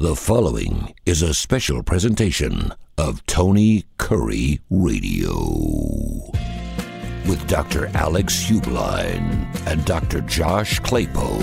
The following is a special presentation of Tony Curry Radio with Dr. Alex Hubline and Dr. Josh Claypo.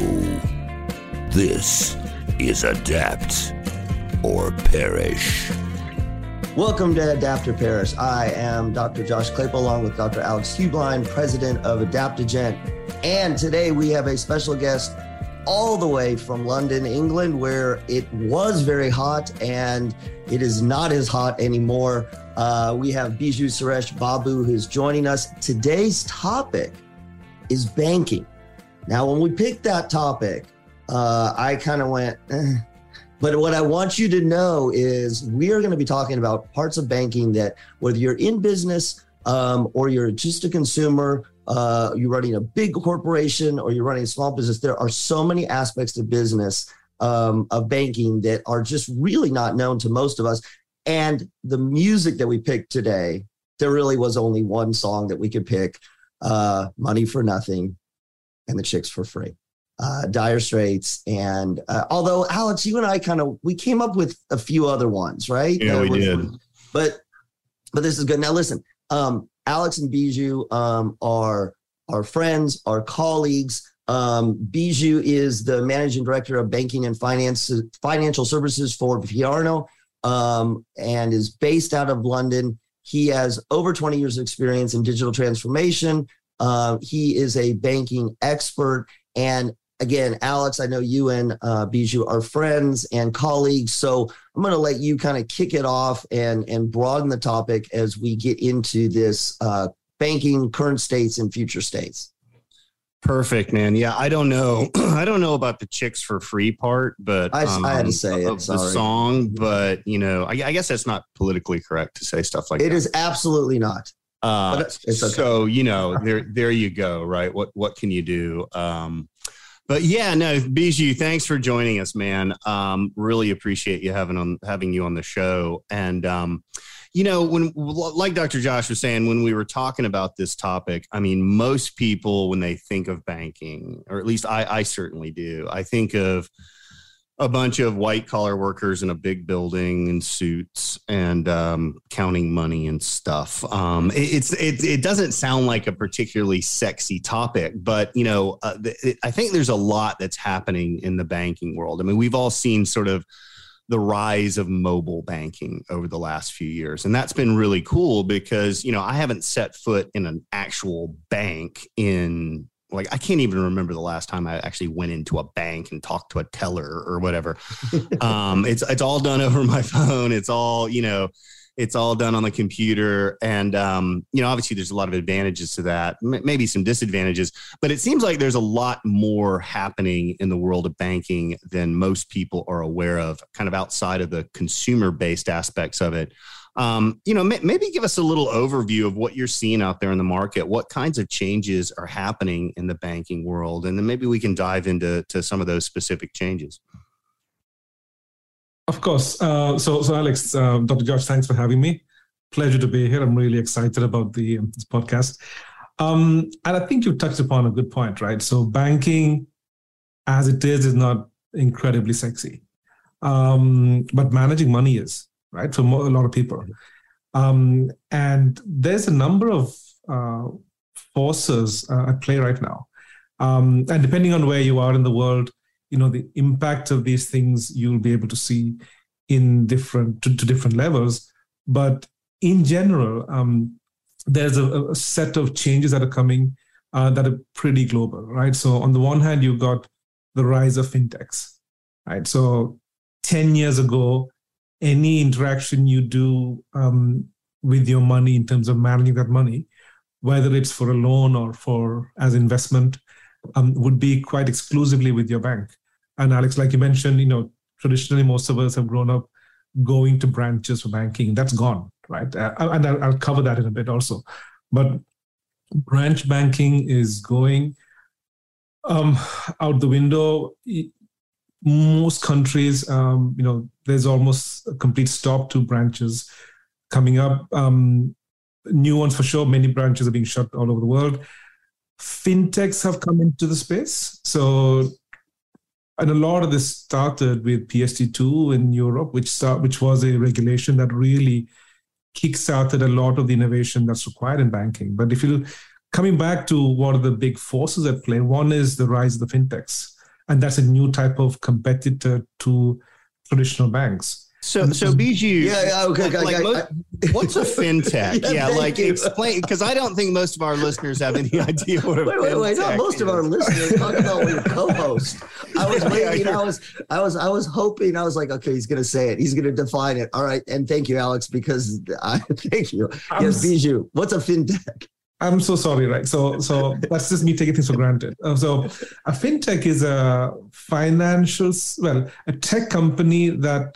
This is Adapt or Perish. Welcome to Adapt or Perish. I am Dr. Josh Claypo along with Dr. Alex Hubline, president of Adaptogen. And today we have a special guest all the way from London, England, where it was very hot and it is not as hot anymore. We have Biju Suresh Babu who's joining us. Today's topic is banking. Now, when we picked that topic, I kind of went, But what I want you to know is we are going to be talking about parts of banking that whether you're in business or you're just a consumer, you're running a big corporation or you're running a small business, there are so many aspects to business of banking that are just really not known to most of us. And the music that we picked today, there really was only one song that we could pick, Money for Nothing and the Chicks for Free. Dire Straits. And although, Alex, you and I we came up with a few other ones, right? Yeah, we did. But this is good. Now, listen, Alex and Biju are our friends, our colleagues. Biju is the managing director of banking and financial services for Piarno and is based out of London. He has over 20 years of experience in digital transformation. He is a banking expert. And again, Alex, I know you and Biju are friends and colleagues, so I'm going to let you kind of kick it off and broaden the topic as we get into this banking, current states and future states. Perfect, man. Yeah, I don't know. I don't know about the Chicks for Free part, but I had to say it. The song, but I guess that's not politically correct to say stuff like that. It is absolutely not. But it's okay. So there you go, right? What can you do? But yeah, no, Biju, thanks for joining us, man. Really appreciate you having you on the show. And when, like Dr. Josh was saying, when we were talking about this topic, I mean, most people, when they think of banking, or at least I certainly do, I think of a bunch of white collar workers in a big building in suits and counting money and stuff. It doesn't sound like a particularly sexy topic, but I think there's a lot that's happening in the banking world. I mean, we've all seen sort of the rise of mobile banking over the last few years, and that's been really cool because I haven't set foot in an actual bank in. I can't even remember the last time I actually went into a bank and talked to a teller or whatever. It's all done over my phone. It's all done on the computer. And, obviously there's a lot of advantages to that, maybe some disadvantages, but it seems like there's a lot more happening in the world of banking than most people are aware of, kind of outside of the consumer-based aspects of it. Maybe give us a little overview of what you're seeing out there in the market. What kinds of changes are happening in the banking world? And then maybe we can dive into some of those specific changes. Of course. So Alex, Dr. Josh, thanks for having me. Pleasure to be here. I'm really excited about this podcast. And I think you touched upon a good point, right? So banking as it is not incredibly sexy, but managing money is. Right, for a lot of people. And there's a number of forces at play right now. And depending on where you are in the world, the impact of these things you'll be able to see in different levels. But in general, there's a set of changes that are coming that are pretty global, right? So on the one hand, you've got the rise of fintechs, right? So 10 years ago, any interaction you do with your money in terms of managing that money, whether it's for a loan or for as investment, would be quite exclusively with your bank. And Alex, like you mentioned, traditionally most of us have grown up going to branches for banking. That's gone, right? And I'll cover that in a bit also. But branch banking is going out the window. Most countries, there's almost a complete stop to branches coming up. New ones for sure. Many branches are being shut all over the world. Fintechs have come into the space. So And a lot of this started with PSD2 in Europe, which was a regulation that really kickstarted a lot of the innovation that's required in banking. But if you coming back to what are the big forces at play, one is the rise of the fintechs, and that's a new type of competitor to traditional banks. So Biju, okay. What's a fintech? Explain, because I don't think most of our listeners have any idea what a fintech is. Not most of our listeners. Talk about your co-host. I was waiting. I was hoping. I was like, okay, he's going to say it. He's going to define it. All right, and thank you, Alex, because thank you. Yes, Biju, what's a fintech? I'm so sorry, right? So that's just me taking things for granted. So a fintech is a tech company that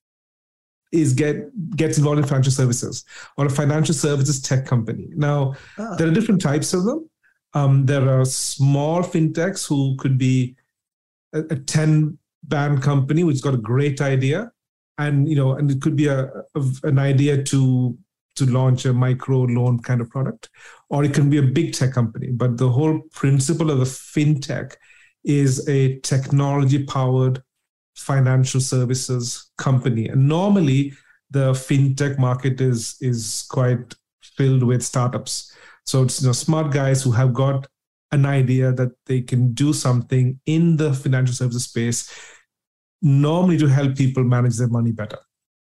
gets involved in financial services, or a financial services tech company. Now, there are different types of them. There are small fintechs who could be a 10-man company which got a great idea, and it could be an idea to launch a micro loan kind of product, or it can be a big tech company. But the whole principle of the fintech is a technology-powered financial services company. And normally the fintech market is quite filled with startups. So it's smart guys who have got an idea that they can do something in the financial services space, normally to help people manage their money better.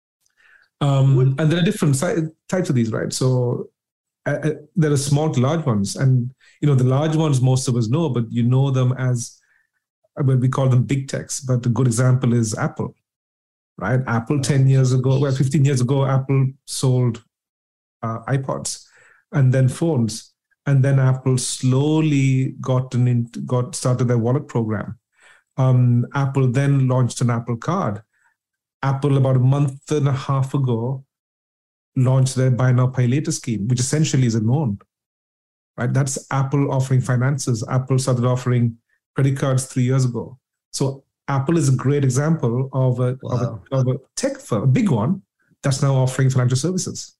And there are different types of these, right? So there are small to large ones. And, the large ones most of us know, but you know them as, we call them big techs. But a good example is Apple, right? Apple 15 years ago, Apple sold iPods and then phones. And then Apple slowly started their wallet program. Apple then launched an Apple Card. Apple, about a month and a half ago, launched their buy now, pay later scheme, which essentially is a loan, right? That's Apple offering finances. Apple started offering credit cards 3 years ago. So Apple is a great example of a tech firm, a big one, that's now offering financial services.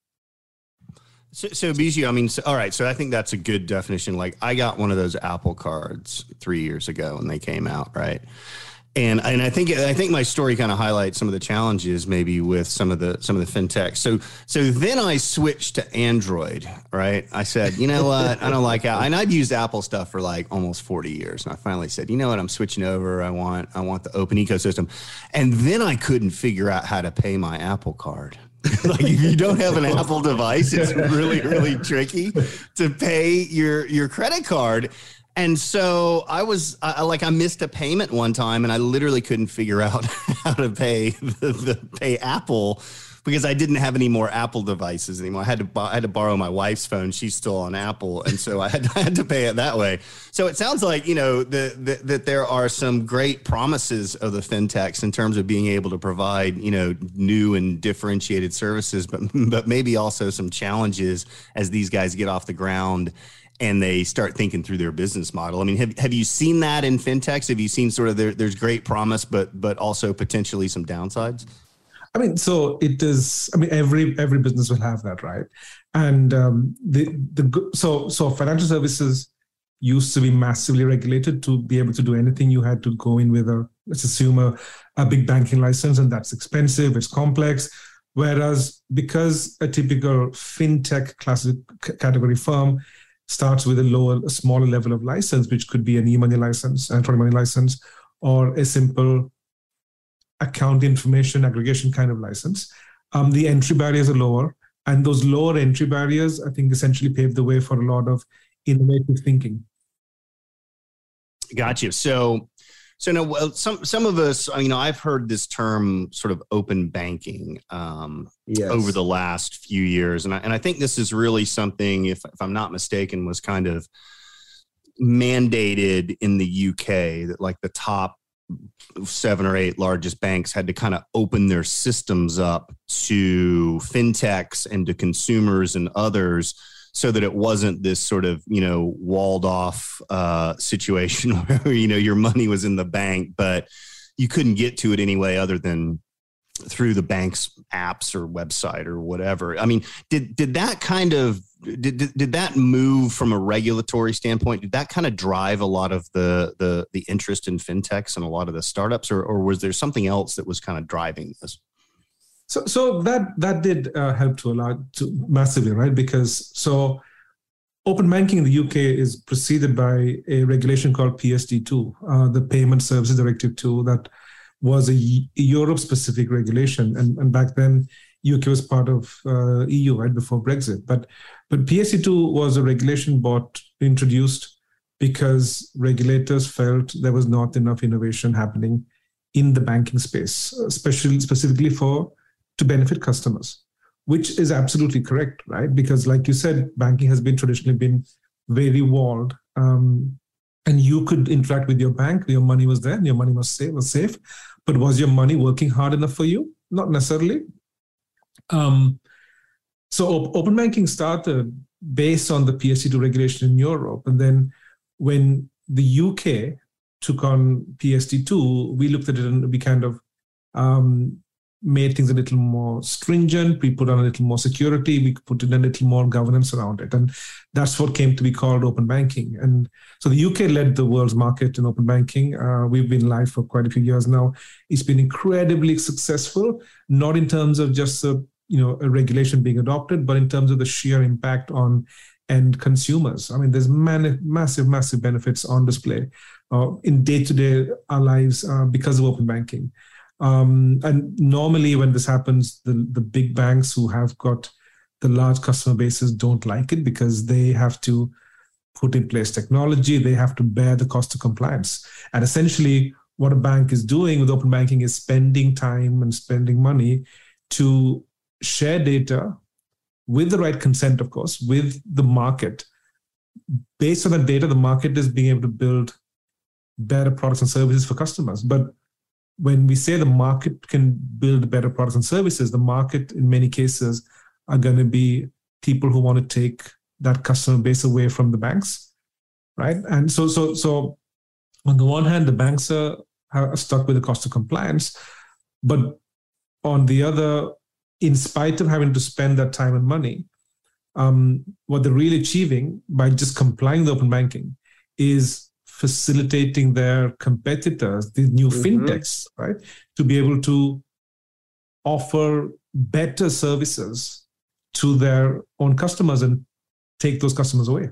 So Biju, all right. So I think that's a good definition. Like, I got one of those Apple cards 3 years ago when they came out, right? And I think my story kind of highlights some of the challenges maybe with some of the fintechs. So then I switched to Android, right? I said, you know what? I don't like Apple. And I'd used Apple stuff for like almost 40 years. And I finally said, you know what? I'm switching over. I want the open ecosystem. And then I couldn't figure out how to pay my Apple Card. Like, if you don't have an Apple device, it's really, really tricky to pay your credit card. And so I missed a payment one time, and I literally couldn't figure out how to pay pay Apple, because I didn't have any more Apple devices anymore. I had to borrow my wife's phone. She's still on Apple, and so I had to pay it that way. So it sounds like that there are some great promises of the fintechs in terms of being able to provide new and differentiated services, but maybe also some challenges as these guys get off the ground and they start thinking through their business model. I mean, have you seen that in fintechs? Have you seen sort of there's great promise, but also potentially some downsides? I mean, so it is. I mean, every business will have that, right? And so financial services used to be massively regulated. To be able to do anything, you had to go in with let's assume a big banking license, and that's expensive. It's complex. Whereas because a typical fintech classic category firm starts with a smaller level of license, which could be an e-money license, electronic money license, or a simple account information aggregation kind of license. The entry barriers are lower, and those lower entry barriers, I think, essentially pave the way for a lot of innovative thinking. Gotcha. So now, some of us, I've heard this term sort of open banking over the last few years. And I think this is really something, if I'm not mistaken, was kind of mandated in the UK, that like the top 7 or 8 largest banks had to kind of open their systems up to fintechs and to consumers and others, so that it wasn't this sort of, walled off situation where, your money was in the bank, but you couldn't get to it anyway other than through the bank's apps or website or whatever. I mean, did that kind of did that move from a regulatory standpoint? Did that kind of drive a lot of the interest in fintechs and a lot of the startups, or was there something else that was kind of driving this? So that did help massively, right? Because open banking in the UK is preceded by a regulation called PSD2, the Payment Services Directive 2, that was a Europe-specific regulation, and back then UK was part of EU, right, before Brexit. But PSD2 was a regulation introduced because regulators felt there was not enough innovation happening in the banking space, specifically to benefit customers, which is absolutely correct, right? Because like you said, banking has traditionally been very walled, and you could interact with your bank, your money was there, and your money was safe. But was your money working hard enough for you? Not necessarily. So open banking started based on the PSD2 regulation in Europe. And then when the UK took on PSD2, we looked at it and we kind of made things a little more stringent. We put on a little more security. We put in a little more governance around it. And that's what came to be called open banking. And so the UK led the world's market in open banking. We've been live for quite a few years now. It's been incredibly successful, not in terms of just a regulation being adopted, but in terms of the sheer impact on end consumers. I mean, there's massive benefits on display in day-to-day our lives because of open banking. And normally when this happens, the big banks who have got the large customer bases don't like it because they have to put in place technology. They have to bear the cost of compliance. And essentially what a bank is doing with open banking is spending time and spending money to share data with the right consent, of course, with the market. Based on that data, the market is being able to build better products and services for customers. But when we say the market can build better products and services, the market in many cases are going to be people who want to take that customer base away from the banks, right? And so on the one hand, the banks are stuck with the cost of compliance, but on the other, in spite of having to spend that time and money, what they're really achieving by just complying with open banking is facilitating their competitors, these new fintechs, right, to be able to offer better services to their own customers and take those customers away.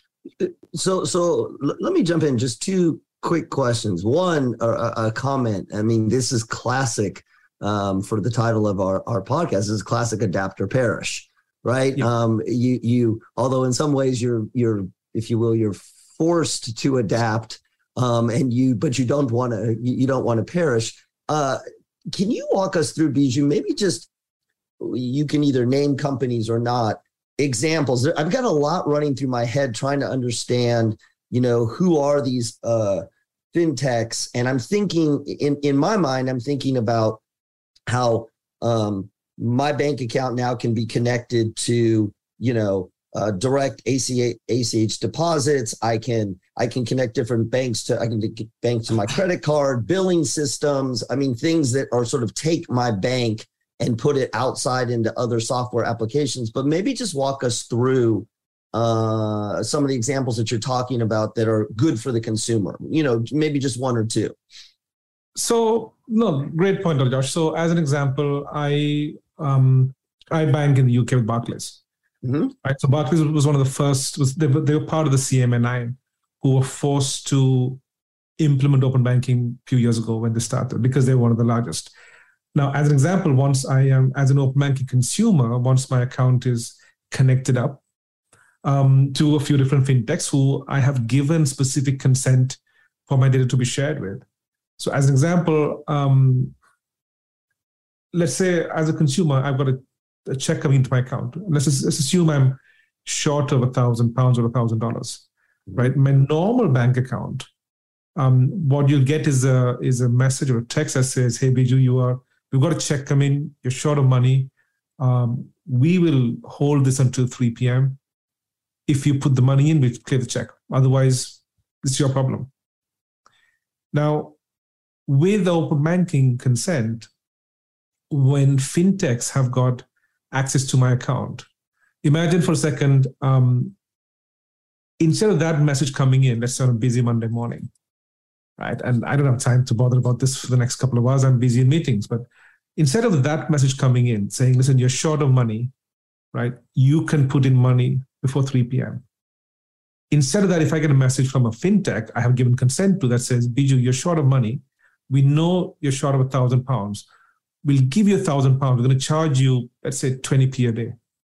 So let me jump in. Just two quick questions. One, a comment. I mean, this is classic for the title of our podcast. This is classic adapt or perish, right? Yeah. You although in some ways you're if you will, you're forced to adapt, but you don't want to perish. Can you walk us through, Biju? Maybe just you can either name companies or not. Examples. I've got a lot running through my head trying to understand, who are these fintechs, and I'm thinking in my mind, I'm thinking about how my bank account now can be connected to, direct ACH deposits. I can connect different banks I can get banks to my credit card, billing systems. I mean, things that are sort of take my bank and put it outside into other software applications. But maybe just walk us through some of the examples that you're talking about that are good for the consumer, maybe just one or two. So, no, great point, Josh. So as an example, I bank in the UK with Barclays. Mm-hmm. Right. So Barclays was one of the first, they were part of the CMA9 who were forced to implement open banking a few years ago when they started because they were one of the largest. Now, as an example, once I am, as an open banking consumer, once my account is connected up to a few different fintechs who I have given specific consent for my data to be shared with. So as an example, let's say as a consumer, I've got a check coming into my account. Let's assume I'm short of £1,000 or $1,000, right? My normal bank account, what you'll get is a message or a text that says, "Hey, Biju, we've got a check coming, you're short of money. We will hold this until 3 p.m. If you put the money in, we clear the check. Otherwise, it's your problem." Now, with open banking consent, when fintechs have got access to my account, imagine for a second, instead of that message coming in, let's say on a busy Monday morning, right? And I don't have time to bother about this for the next couple of hours. I'm busy in meetings. But instead of that message coming in saying, listen, you're short of money, right? You can put in money before 3 p.m. Instead of that, if I get a message from a fintech I have given consent to that says, Biju, you're short of money. We know you're short of £1,000. We'll give you £1,000. We're going to charge you, let's say, 20p a day.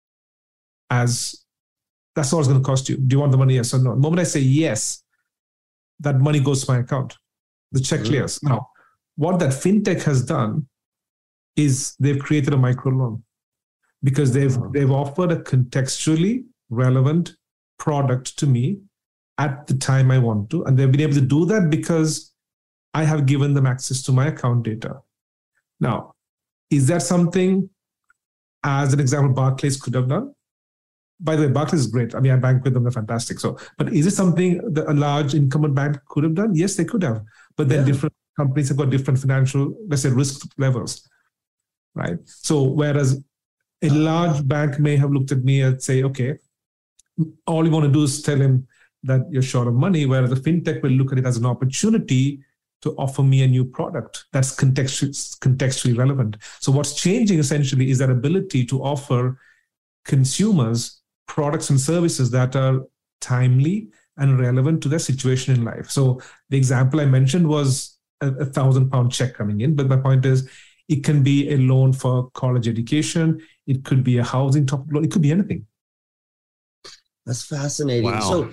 As that's all it's going to cost you. Do you want the money? Yes or no? The moment I say yes, that money goes to my account. The check clears. Now, what that fintech has done is they've created a microloan because they've offered a contextually relevant product to me at the time I want to. And they've been able to do that because I have given them access to my account data. Now, is that something, as an example, Barclays could have done? By the way, Barclays is great. I mean, I bank with them, they're fantastic. But is it something that a large incumbent bank could have done? Yes, they could have. But then different companies have got different financial, let's say, risk levels, right? So whereas a large bank may have looked at me and say, okay, all you want to do is tell him that you're short of money, whereas a fintech will look at it as an opportunity to offer me a new product that's contextually relevant. So what's changing essentially is that ability to offer consumers products and services that are timely and relevant to their situation in life. So the example I mentioned was a £1,000 check coming in, but my point is it can be a loan for college education. It could be a housing top loan. It could be anything. That's fascinating. Wow.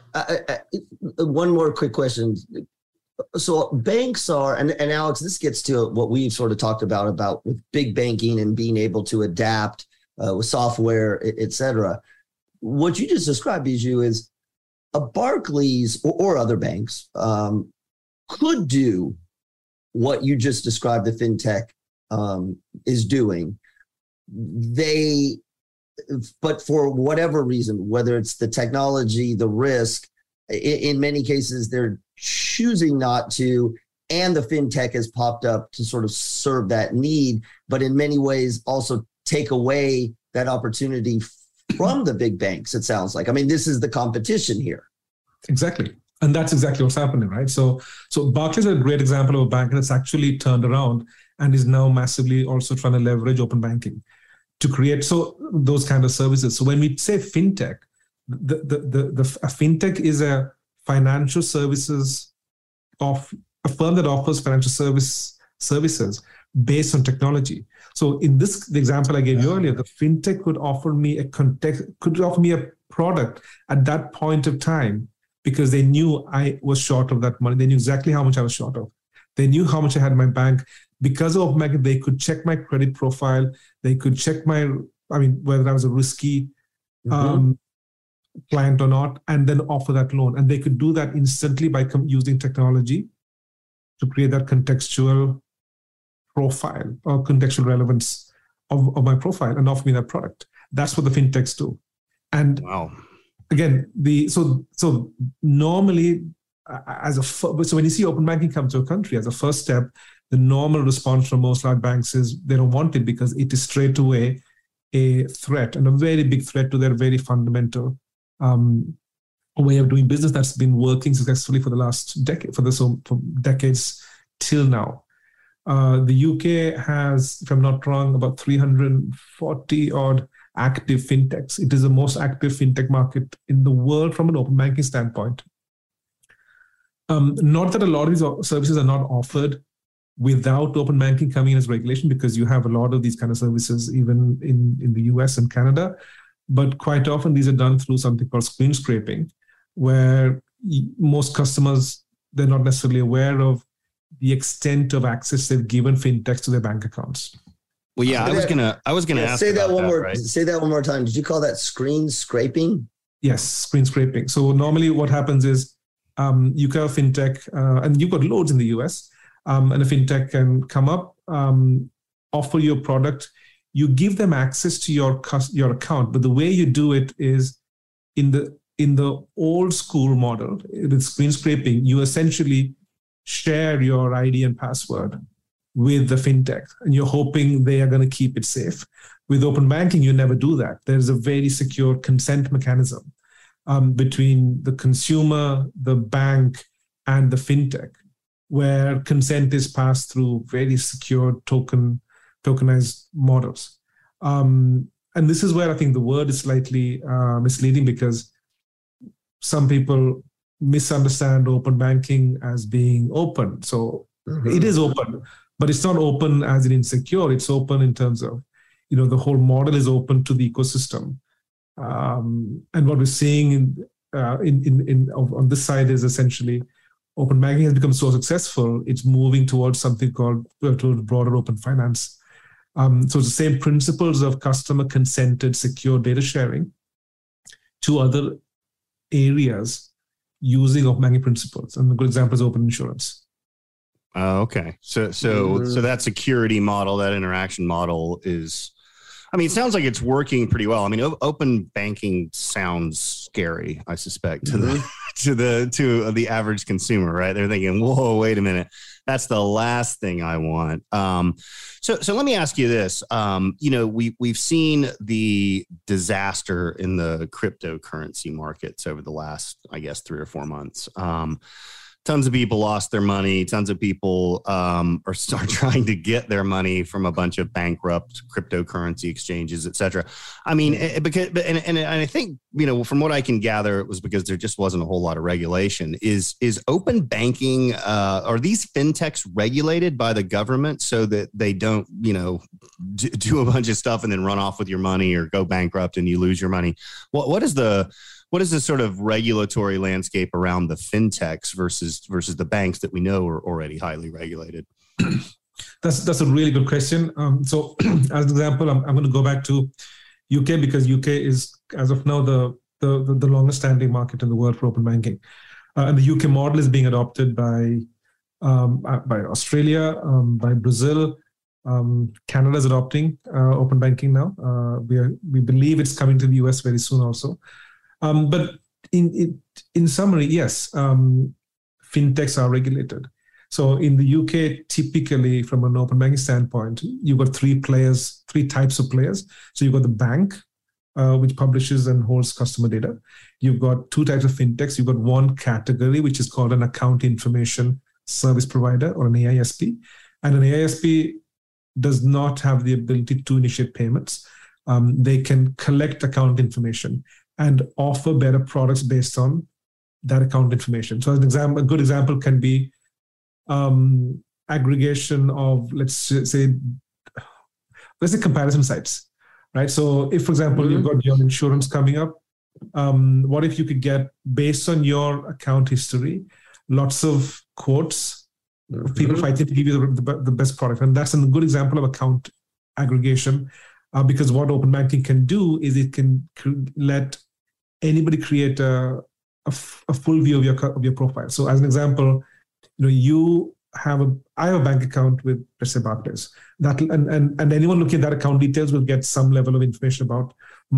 So one more quick question. So banks are, and Alex, this gets to what we've sort of talked about with big banking and being able to adapt with software, et cetera. What you just described, Biju, is a Barclays or other banks could do what you just described the fintech is doing. But for whatever reason, whether it's the technology, the risk, in many cases, they're choosing not to, and the fintech has popped up to sort of serve that need, but in many ways also take away that opportunity from the big banks, it sounds like. I mean, this is the competition here. Exactly. And that's exactly what's happening, right? So Barclays is a great example of a bank that's actually turned around and is now massively also trying to leverage open banking to create those kind of services. So when we say fintech, a fintech is a financial services of a firm that offers financial services based on technology. So in the example I gave you earlier, the fintech could offer me a product at that point of time because they knew I was short of that money. They knew exactly how much I was short of. They knew how much I had in my bank. Because of open banking, they could check my credit profile. They could check whether I was a risky client or not, and then offer that loan. And they could do that instantly by using technology to create that contextual profile or contextual relevance of my profile and offer me that product. That's what the fintechs do. And again, so normally so when you see open banking come to a country as a first step, the normal response from most large banks is they don't want it because it is straight away a threat and a very big threat to their very fundamental way of doing business that's been working successfully for the last decade, for decades till now. The UK has, if I'm not wrong, about 340 odd active fintechs. It is the most active fintech market in the world from an open banking standpoint. Not that a lot of these services are not offered without open banking coming in as regulation, because you have a lot of these kind of services even in the US and Canada. But quite often these are done through something called screen scraping, where most customers, they're not necessarily aware of the extent of access they've given fintechs to their bank accounts. Well, yeah, I was gonna ask. Say that one more. Right? Say that one more time. Did you call that screen scraping? Yes, screen scraping. So normally, what happens is you can have a fintech, and you've got loads in the US, and a fintech can come up, offer you a product. You give them access to your account, but the way you do it is in the old school model with screen scraping. You essentially share your ID and password with the fintech, and you're hoping they are going to keep it safe. With open banking, you never do that. There's a very secure consent mechanism between the consumer, the bank, and the fintech, where consent is passed through very secure tokenized models. And this is where I think the word is slightly misleading, because some people misunderstand open banking as being open. So it is open, but it's not open as in insecure. It's open in terms of, the whole model is open to the ecosystem. And what we're seeing on this side is essentially open banking has become so successful, it's moving towards something called towards broader open finance. So it's the same principles of customer consented secure data sharing to other areas using open banking principles. And a good example is open insurance. Okay. So that security model, that interaction model is, it sounds like it's working pretty well. Open banking sounds scary, I suspect, to the average consumer, right? They're thinking, whoa, wait a minute. That's the last thing I want. So let me ask you this. We've seen the disaster in the cryptocurrency markets over the last, I guess, 3 or 4 months. Tons of people lost their money. Tons of people are trying to get their money from a bunch of bankrupt cryptocurrency exchanges, et cetera. I think, from what I can gather, it was because there just wasn't a whole lot of regulation. Is open banking, are these fintechs regulated by the government so that they don't, do a bunch of stuff and then run off with your money or go bankrupt and you lose your money? What is the sort of regulatory landscape around the fintechs versus the banks that we know are already highly regulated? That's a really good question. So as an example, I'm going to go back to UK, because UK is, as of now, the longest standing market in the world for open banking. And the UK model is being adopted by Australia, by Brazil. Canada is adopting open banking now. We believe it's coming to the US very soon also. But in summary, yes, fintechs are regulated. So in the UK, typically from an open banking standpoint, you've got three types of players. So you've got the bank, which publishes and holds customer data. You've got 2 types of fintechs. You've got one category, which is called an account information service provider, or an AISP. And an AISP does not have the ability to initiate payments. They can collect account information and offer better products based on that account information. So as an example, a good example can be aggregation of, let's say comparison sites, right? So if, for example, you've got your insurance coming up, what if you could get, based on your account history, lots of quotes of people fighting to give you the best product? And that's a good example of account aggregation, because what open banking can do is it can let anybody create a full view of your profile. So as an example, I have a bank account with, let's say, Barclays. And anyone looking at that account details will get some level of information about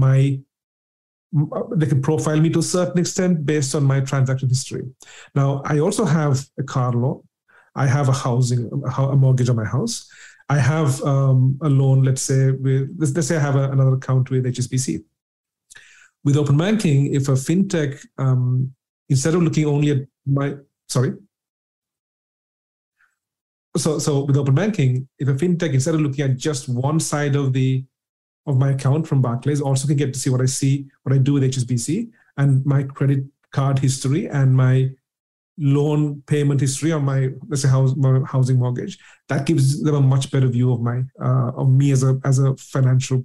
they can profile me to a certain extent based on my transaction history. Now, I also have a car loan. I have a mortgage on my house. I have a loan, let's say I have another account with HSBC. With open banking, if a fintech, instead of looking only at So with open banking, if a fintech, instead of looking at just one side of my account from Barclays, also can get to see what I do with HSBC, and my credit card history and my loan payment history on my, let's say, housing mortgage. That gives them a much better view of me as a financial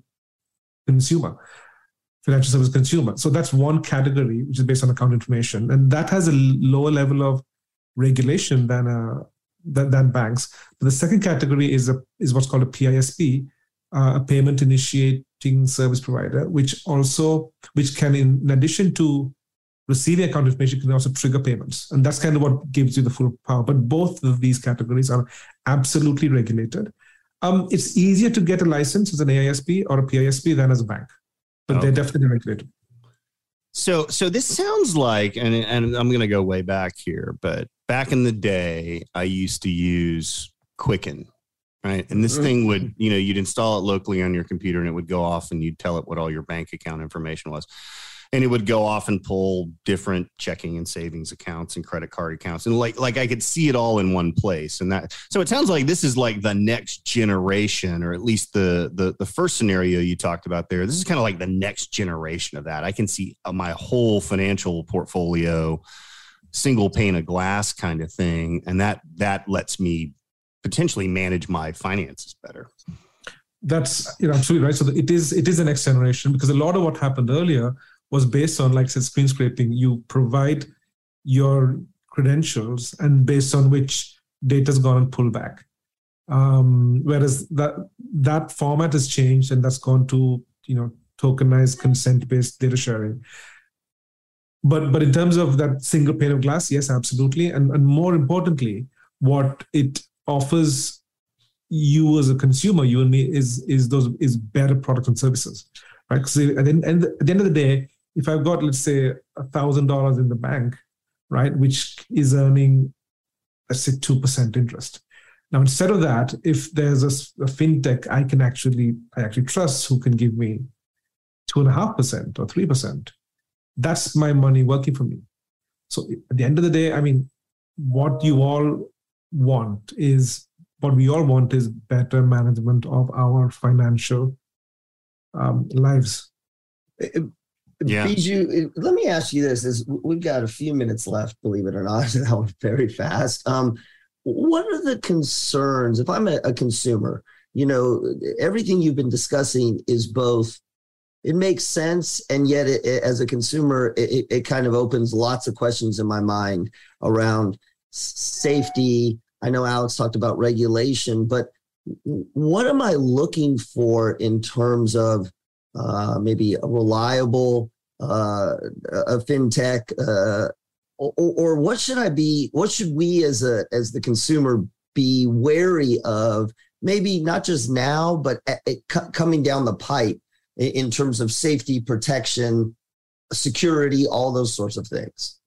service consumer. So that's one category, which is based on account information, and that has a lower level of regulation than banks. But the second category is what's called a PISP, a payment initiating service provider, which can, in addition to receiving account information, can also trigger payments, and that's kind of what gives you the full power. But both of these categories are absolutely regulated. It's easier to get a license as an AISP or a PISP than as a bank, but they're definitely regulated. So this sounds like, and I'm going to go way back here, but back in the day, I used to use Quicken right? And this thing would, you'd install it locally on your computer and it would go off and you'd tell it what all your bank account information was. And it would go off and pull different checking and savings accounts and credit card accounts. And like I could see it all in one place. And so it sounds like this is like the next generation, or at least the first scenario you talked about there. This is kind of like the next generation of that. I can see my whole financial portfolio, single pane of glass kind of thing. And that lets me potentially manage my finances better. That's absolutely right. So it is the next generation, because a lot of what happened earlier was based on, like I said, screen scraping. You provide your credentials, and based on which data's gone and pulled back. Whereas that format has changed, and that's gone to tokenized consent-based data sharing. But in terms of that single pane of glass, yes, absolutely. And more importantly, what it offers you as a consumer, you and me, is better products and services, right? Because at the end of the day, if I've got, let's say, $1,000 in the bank, right, which is earning, let's say, 2% interest. Now, instead of that, if there's a fintech I actually trust, who can give me 2.5% or 3%, that's my money working for me. So at the end of the day, what we all want is better management of our financial lives. Yeah. Biju, let me ask you this: we've got a few minutes left, believe it or not. That went very fast. What are the concerns? If I'm a consumer, everything you've been discussing is both, it makes sense, and yet as a consumer, it kind of opens lots of questions in my mind around safety. I know Alex talked about regulation, but what am I looking for in terms of maybe a reliable a fintech, or what should we as the consumer be wary of, maybe not just now, but coming down the pipe in terms of safety, protection, security, all those sorts of things?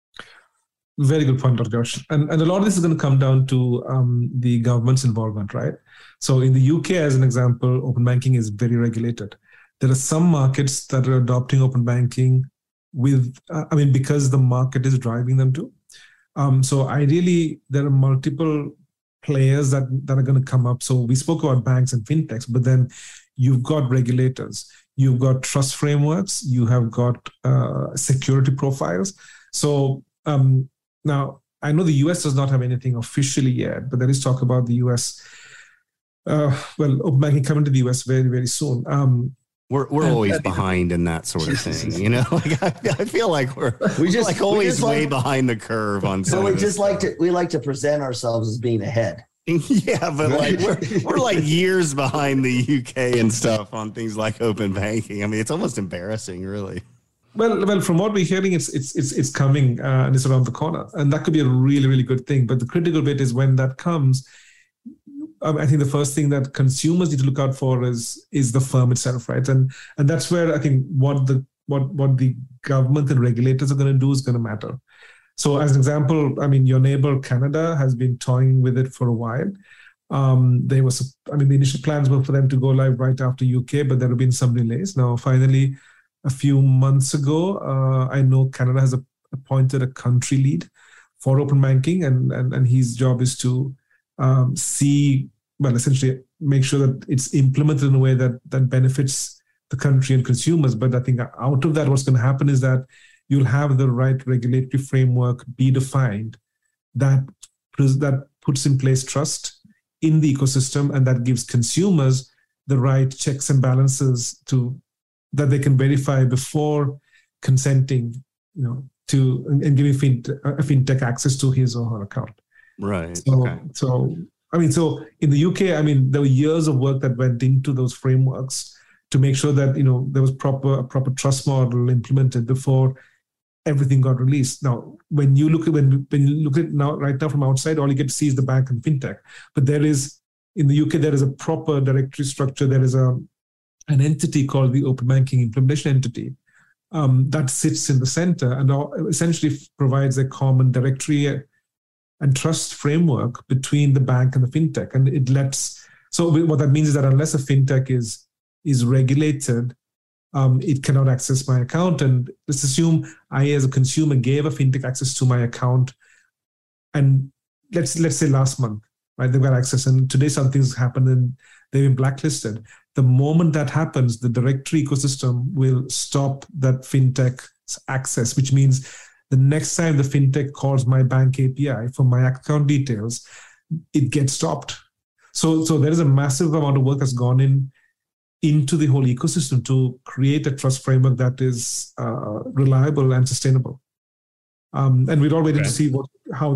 Very good point, Dr. Josh. And a lot of this is going to come down to the government's involvement, right? So in the UK, as an example, open banking is very regulated. There are some markets that are adopting open banking because the market is driving them to. So ideally, there are multiple players that are going to come up. So we spoke about banks and fintechs, but then you've got regulators, you've got trust frameworks, you have got security profiles. So now, I know the US does not have anything officially yet, but there is talk about the US, open banking coming to the US very, very soon. We're always behind in that sort of thing, I feel like we're always way behind the curve on some. So we like to present ourselves as being ahead. Yeah, but we're like years behind the UK and stuff on things like open banking. It's almost embarrassing, really. Well, from what we're hearing, it's coming and it's around the corner, and that could be a really, really good thing. But the critical bit is when that comes. I think the first thing that consumers need to look out for is the firm itself, right? And that's where I think what the government and regulators are going to do is going to matter. So, as an example, your neighbor Canada has been toying with it for a while. The initial plans were for them to go live right after UK, but there have been some delays. Now, finally, a few months ago, I know Canada has appointed a country lead for open banking, and his job is to essentially make sure that it's implemented in a way that benefits the country and consumers. But I think out of that, what's going to happen is that you'll have the right regulatory framework be defined that puts in place trust in the ecosystem, and that gives consumers the right checks and balances that they can verify before consenting, to and giving a fintech access to his or her account. Right. So in the UK, there were years of work that went into those frameworks to make sure that there was a proper trust model implemented before everything got released. Now, when you look at it right now from outside, all you get to see is the bank and fintech. But in the UK, there is a proper directory structure. There is an entity called the Open Banking Implementation Entity that sits in the center and essentially provides a common directory and trust framework between the bank and the fintech. And it lets So what that means is that unless a fintech is regulated, it cannot access my account. And let's assume I, as a consumer, gave a fintech access to my account, and let's say last month, right? They've got access, and today something's happened and they've been blacklisted. The moment that happens, the directory ecosystem will stop that fintech's access, which means the next time the fintech calls my bank API for my account details, it gets stopped. So there is a massive amount of work that's gone into the whole ecosystem to create a trust framework that is reliable and sustainable. And we're all waiting to see what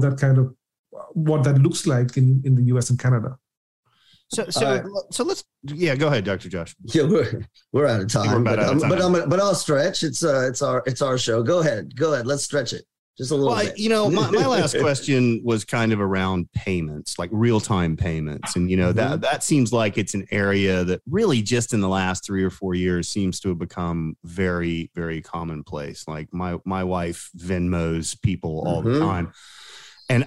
that looks like in the US and Canada. So let's go ahead, Dr. Josh. Yeah, we're out of time, but I'll stretch. It's our show. Go ahead. Let's stretch it just a little bit. My last question was kind of around payments, like real-time payments, and that seems like it's an area that really just in the last 3 or 4 years seems to have become very, very commonplace. Like my wife Venmos people all the time. And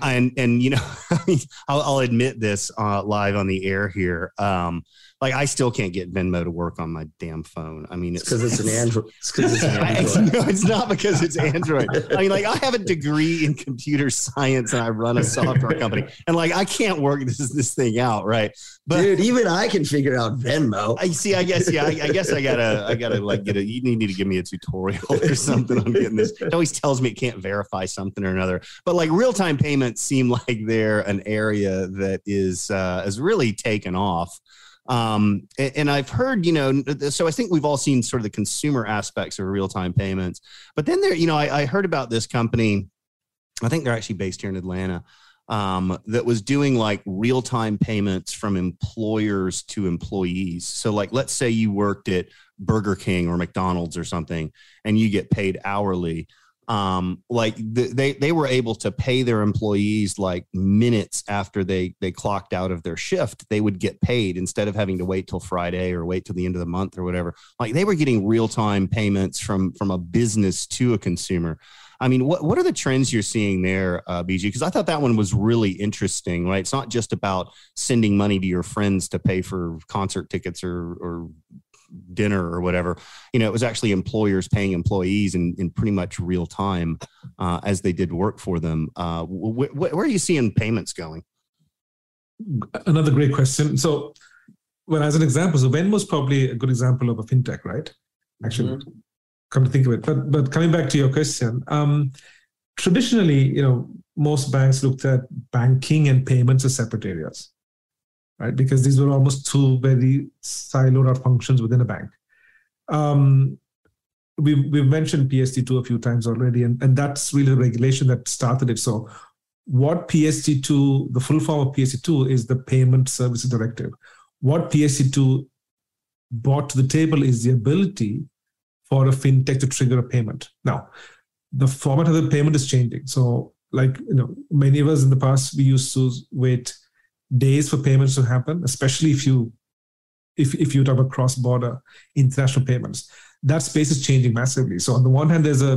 I'll admit this live on the air here. Like I still can't get Venmo to work on my damn phone. I mean, it's because it's an Android. It's because it's an Android. No, it's not because it's Android. I mean, like I have a degree in computer science and I run a software company, and like I can't work this thing out, right? But dude, even I can figure out Venmo. I guess I gotta like get you need to give me a tutorial or something on getting this. It always tells me it can't verify something or another. But like real-time payments seem like they're an area that is really taken off. And I've heard, so I think we've all seen sort of the consumer aspects of real-time payments, but then I heard about this company, I think they're actually based here in Atlanta, that was doing like real-time payments from employers to employees. So like, let's say you worked at Burger King or McDonald's or something, and you get paid hourly. They were able to pay their employees like minutes after they clocked out of their shift. They would get paid instead of having to wait till Friday or wait till the end of the month or whatever. Like they were getting real-time payments from a business to a consumer. I mean, what are the trends you're seeing there, BG? Because I thought that one was really interesting, right? It's not just about sending money to your friends to pay for concert tickets or dinner or whatever. It was actually employers paying employees in pretty much real time as they did work for them. Where are you seeing payments going? Another great question. So, well, as an example, so Venmo is probably a good example of a fintech, right? Actually, come to think of it. But coming back to your question, traditionally, most banks looked at banking and payments as separate areas, right? Because these were almost two very siloed out functions within a bank. We've mentioned PSD2 a few times already, and that's really the regulation that started it. So what PSD2, the full form of PSD2 is the Payment Services Directive. What PSD2 brought to the table is the ability for a fintech to trigger a payment. Now, the format of the payment is changing. So many of us in the past, we used to wait days for payments to happen, especially if you talk about cross-border international payments. That space is changing massively. So on the one hand, there's a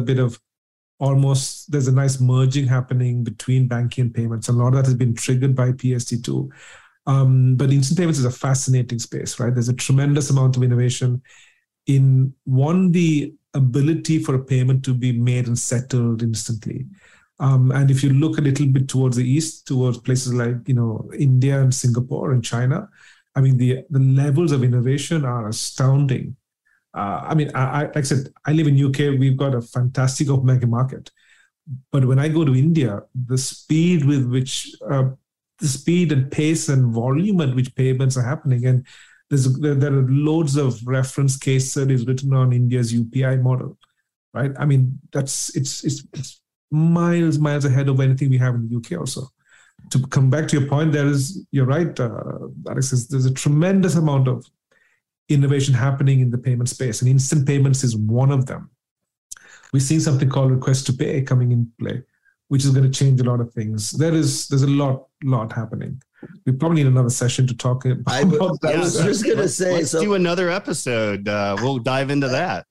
nice merging happening between banking and payments. A lot of that has been triggered by PSD2. But instant payments is a fascinating space, right? There's a tremendous amount of innovation in the ability for a payment to be made and settled instantly. And if you look a little bit towards the east, towards places like India and Singapore and China, I mean the levels of innovation are astounding. I like I said, I live in UK. We've got a fantastic open banking market, but when I go to India, the speed with which the speed and pace and volume at which payments are happening, and there are loads of reference case studies written on India's UPI model, right? I mean, it's miles ahead of anything we have in the UK also. To come back to your point, you're right, Alex, there's a tremendous amount of innovation happening in the payment space, and instant payments is one of them. We're seeing something called request to pay coming in play, which is going to change a lot of things. There's a lot happening. We probably need another session to talk about that. I was just going to say, let's do another episode. We'll dive into that.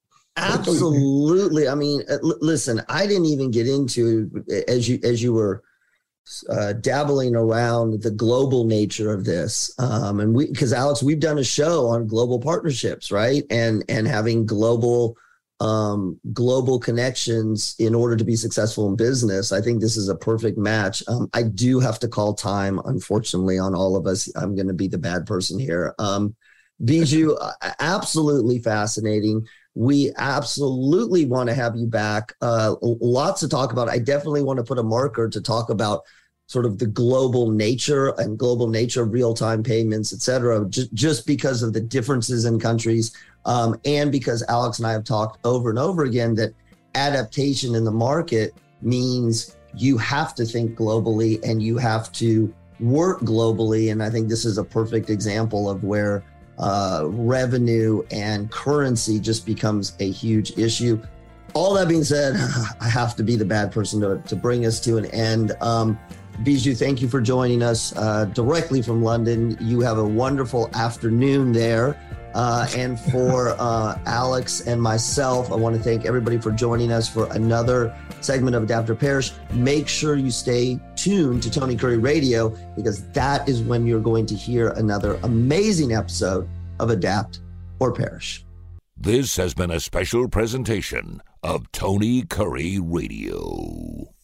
Absolutely. I mean, listen, I didn't even get into, as you were dabbling around the global nature of this. And because Alex, we've done a show on global partnerships, right? And having global connections in order to be successful in business. I think this is a perfect match. I do have to call time, unfortunately, on all of us. I'm going to be the bad person here. Biju, absolutely fascinating. We absolutely want to have you back. Lots to talk about. I definitely want to put a marker to talk about sort of the global nature of real-time payments, et cetera, just because of the differences in countries. And because Alex and I have talked over and over again that adaptation in the market means you have to think globally and you have to work globally. And I think this is a perfect example of where revenue and currency just becomes a huge issue. All that being said, I have to be the bad person to bring us to an end. Biju, thank you for joining us directly from London. You have a wonderful afternoon there. And for Alex and myself, I want to thank everybody for joining us for another segment of Adapt or Perish. Make sure you stay tuned to Tony Curry Radio, because that is when you're going to hear another amazing episode of Adapt or Perish. This has been a special presentation of Tony Curry Radio.